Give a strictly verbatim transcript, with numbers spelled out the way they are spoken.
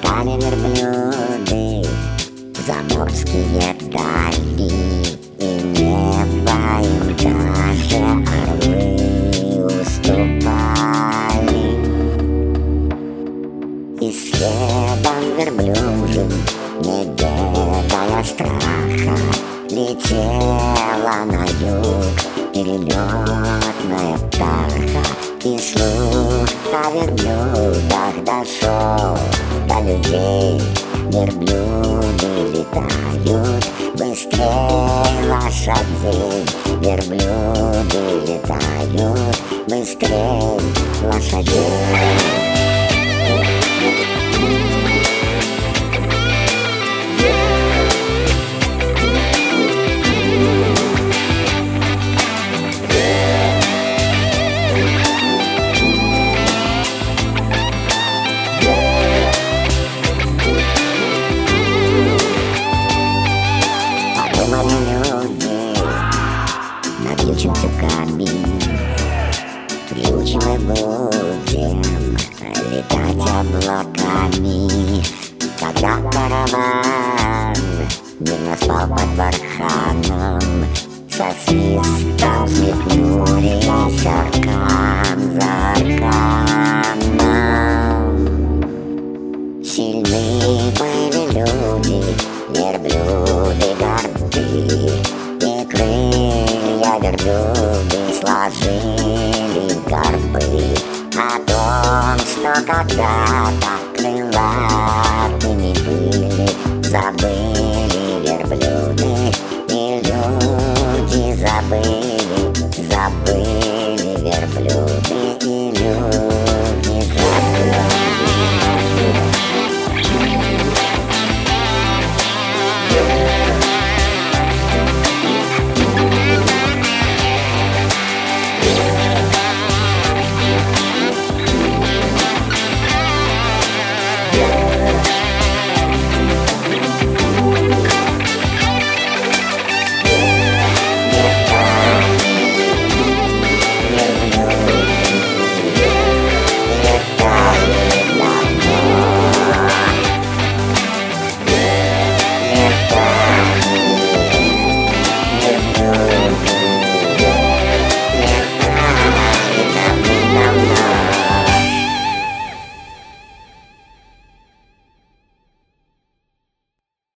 Скакали верблюды в заморские дали, и небо им даже орлы уступали. И следом верблюжий, не ведая страха, летела на юг перелетная птаха. И слух о верблюдах дошел до людей. Верблюды летают быстрее лошадей. Верблюды летают быстрее лошадей. Навьючим тюками, приучим и будем летать облаками. Когда караван мирно спал под барханом, со свистом взметнулись аркан за арканом. Сильны были люди, верблюды горды, и крылья верблюды сложили горбы. О том, что когда-то крылатыми были, забыли